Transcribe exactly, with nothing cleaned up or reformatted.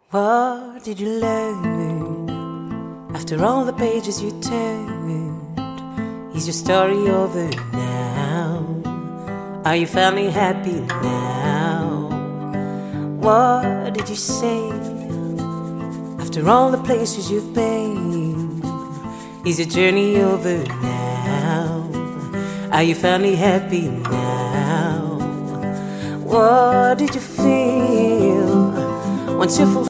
What did you learn after all the pages you turned? Is your story over now? Are you finally happy now? What did you say after all the places you've been? Is your journey over now? Are you finally happy now? What did you feel once you fulfilled